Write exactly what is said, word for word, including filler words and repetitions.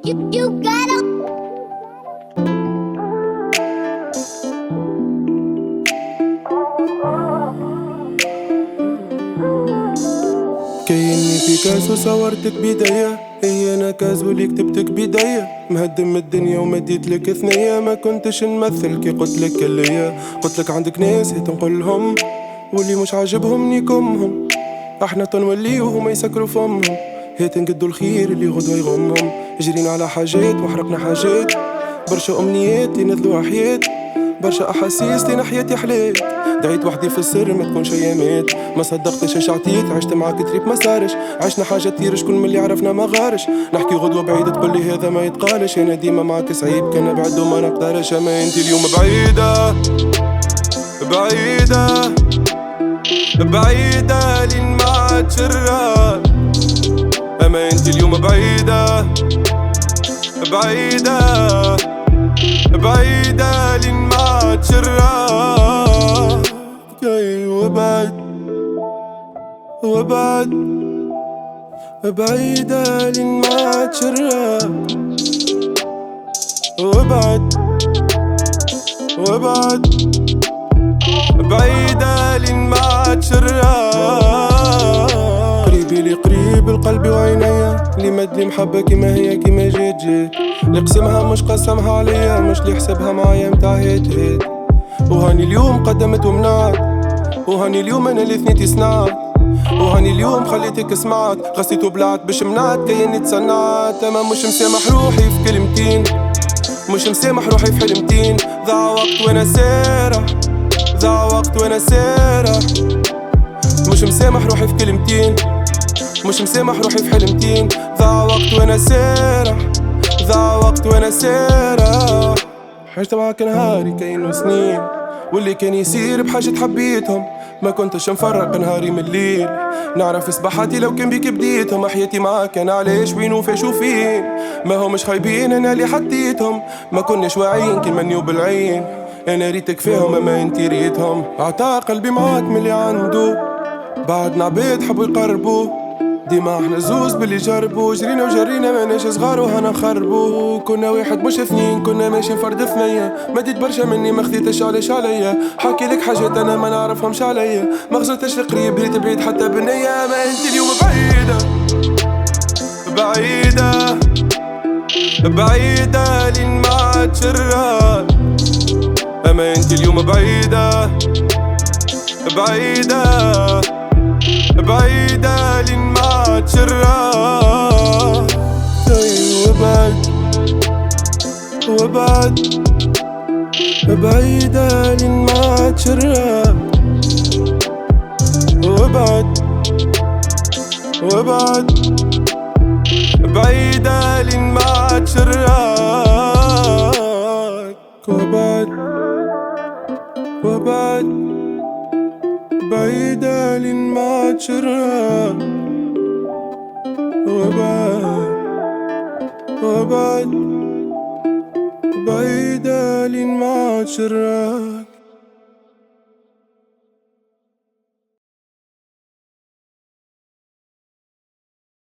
You, you gotta كأني بيكاسو صورتك بيديا، هي انا كاز واللي كتبتك بيديا. مهدم الدنيا ومديت لك ثنية، ما كنتش نمثل كي قلت لك كليا. قلت لك عندك ناس هي تنقلهم، واللي مش عاجبهم نيكمهم. احنا تنوليو وهما يسكروا فمهم، هي تنقدوا الخير اللي غدوة يغمهم. جرينا على حاجات وحرقنا حاجات، برشا امنيات لنذلوها حياة، برشا احاسيس لنا حياتي حلات. دعيت وحدي في السر ما تكونش ايامات، ما صدقتش اش عطيت، عشت معاك تريب ما صارش. عشنا حاجة تطير شكون من اللي عرفنا ما غارش. نحكي غدوة بعيدة تقول لي هذا ما يتقالش، انا ديما معاك صعيب كان ابعد وما نقدرش. اما انت اليوم بعيدة بعيدة بعيدة لين ما عاد شرا. اما انت اليوم بعيدة بعيدة بعيدة لين ما عاد شرا. جاي وبعد وبعد بعيدة لين ما عاد شرا. وبعد وبعد بعيدة لين ما عاد شرا. قريبي لي قريب القلب وعينيا، اللي مدلي محبة كيما هي كيما جيت جيت. اللي قسمها مش قسمها عليا، مش اللي حسبها معايا متاع هيت هيت. وهاني اليوم قدمت ومنعت، وهاني اليوم انا اللي ثنيتي صنعت. وهاني اليوم خليتك سمعت، غسيت وبلعت باش منعت كأني تصنعت. اما مش مسامح روحي في كلمتين، مش مسامح روحي في حلمتين. ضاع وقت وانا سارح، ضاع وقت وانا سارح. مش مسامح روحي في كلمتين، مش مسامح روحي في حلمتين. ضاع وقت وانا سارح، ضاع وقت وانا سارح. حاجة معاك نهاري كاين سنين، واللي كان يصير بحاجة حبيتهم. ما كنتش نفرق نهاري من الليل، نعرف صباحاتي لو كان بيك بديتهم. حياتي معاك انا علاش وين وفاش وفين، ما هم مش خايبين انا اللي حطيتهم. ما كناش واعيين كيما نيو بالعين، انا ريتك فيهم اما انتي ريتهم. عطا قلبي معاك من اللي عنده، بعدنا عباد حبوا يقربوا. ديما احنا زوز باللي جربوا، جرينا وجرينا ماناش صغار وهنا خربوا. كنا واحد مش اثنين، كنا ماشيين فرد ثنية. مديت برشا مني ما خديتش علاش عليا. حكي لك حاجات انا ما نعرفهمش عليا، ما غزرتش القريب ريت بعيد حتى بالنية. ما انت اليوم بعيدة بعيدة بعيدة لين ما عاد شرا. اما انت اليوم بعيدة بعيدة بعيدة لين ما عاد شرا. وبعد وبعد بعيدة لين ما عاد شرا. وبعد وبعد بعيدة لين ما عاد شرا. وبعد وبعد بعيدة لين ما عاد شرا. وبعد وبعد بعيدة لين ما عاد شرا.